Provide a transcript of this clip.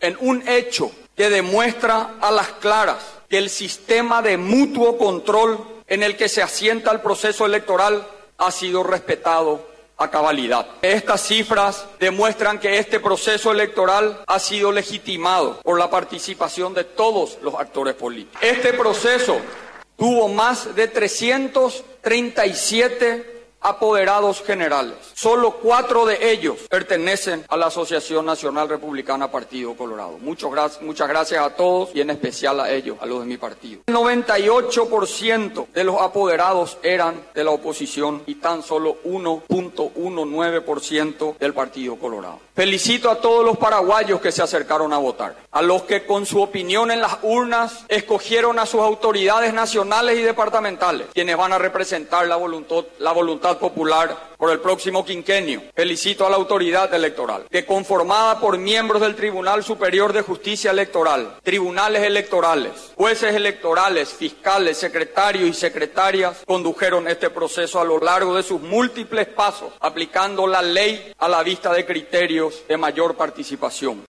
en un hecho que demuestra a las claras que el sistema de mutuo control en el que se asienta el proceso electoral ha sido respetado a cabalidad. Estas cifras demuestran que este proceso electoral ha sido legitimado por la participación de todos los actores políticos. Este proceso tuvo más de 337 apoderados generales. Solo 4 de ellos pertenecen a la Asociación Nacional Republicana Partido Colorado. Muchas gracias a todos y en especial a ellos, a los de mi partido. El 98% de los apoderados eran de la oposición y tan solo 1.19% del Partido Colorado. Felicito a todos los paraguayos que se acercaron a votar, a los que con su opinión en las urnas escogieron a sus autoridades nacionales y departamentales, quienes van a representar la voluntad popular por el próximo quinquenio. Felicito a la autoridad electoral, que conformada por miembros del Tribunal Superior de Justicia Electoral, tribunales electorales, jueces electorales, fiscales, secretarios y secretarias, condujeron este proceso a lo largo de sus múltiples pasos, aplicando la ley a la vista de criterios de mayor participación.